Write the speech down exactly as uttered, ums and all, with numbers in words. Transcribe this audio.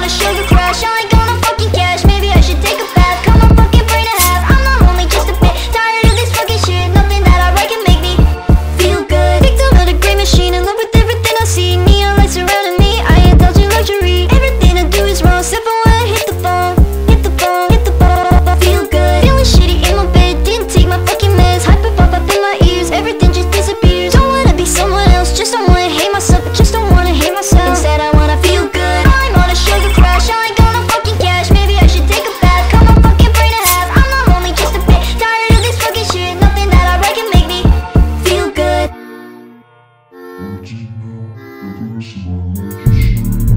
on a sugar crash, I ain't gonna fucking cash. Maybe I should take a bath, cut my fucking brain in half. I'm not lonely, just a bit tired of this fucking shit. Nothing that I write can make me feel good. Victim of the great machine, in love with everything I see. Neon lights surrounding me, I indulge in luxury. Everything I do is wrong, except for when I hit the phone. Hit the phone, hit the phone. Feel good, feeling shitty in my bed. Didn't take my fucking meds, hyper pop up in my ears. Everything just disappears. Don't wanna be someone else, just don't wanna hate myself. Just don't wanna hate myself. Instead I wanna feel good. I'm on a sugar crash, I ain't gonna fucking cash. Maybe I should take a bath, cut my fucking brain in half. I'm not lonely, just a bit tired of this fucking shit. Nothing that I write can make me feel good. Original, the rest of my life is shit.